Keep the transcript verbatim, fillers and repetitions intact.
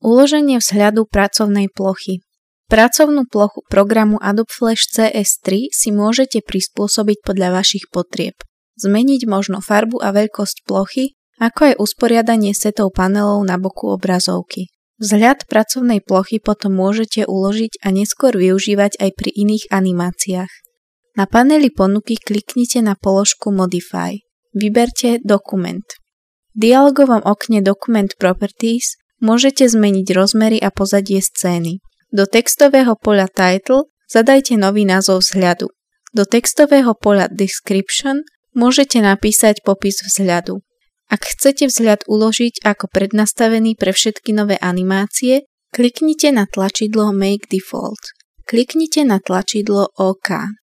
Uloženie vzhľadu pracovnej plochy. Pracovnú plochu programu Adobe Flash C S tri si môžete prispôsobiť podľa vašich potrieb. Zmeniť možno farbu a veľkosť plochy, ako aj usporiadanie setov panelov na boku obrazovky. Vzhľad pracovnej plochy potom môžete uložiť a neskôr využívať aj pri iných animáciách. Na paneli ponuky kliknite na položku Modify. Vyberte Dokument. V dialogovom okne Document Properties môžete zmeniť rozmery a pozadie scény. Do textového poľa Title zadajte nový názov vzhľadu. Do textového poľa Description môžete napísať popis vzhľadu. Ak chcete vzhľad uložiť ako prednastavený pre všetky nové animácie, kliknite na tlačidlo Make Default. Kliknite na tlačidlo OK.